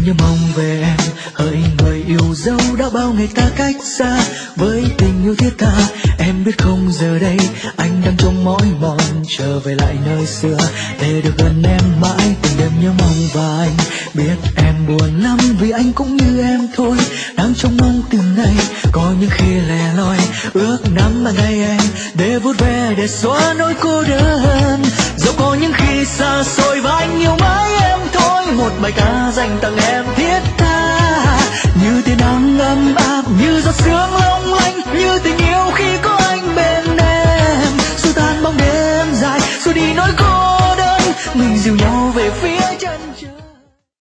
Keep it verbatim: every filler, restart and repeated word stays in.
nhớ mong về em, hỡi người yêu dấu đã bao ngày ta cách xa. Với tình yêu thiết tha em biết không, giờ đây anh đang trong mỏi mòn trở về lại nơi xưa để được gần em mãi. Từng đêm nhớ mong và anh biết em buồn lắm vì anh cũng như em thôi, đang trông mong từng ngày. Có những khi lẻ loi ước nắm bàn tay em để vuốt ve để xóa nỗi cô đơn. Dẫu có những khi xa xôi và anh yêu mãi em thôi, một bài ca dành tặng em thiết tha như tia nắng ấm áp như giọt sương lâu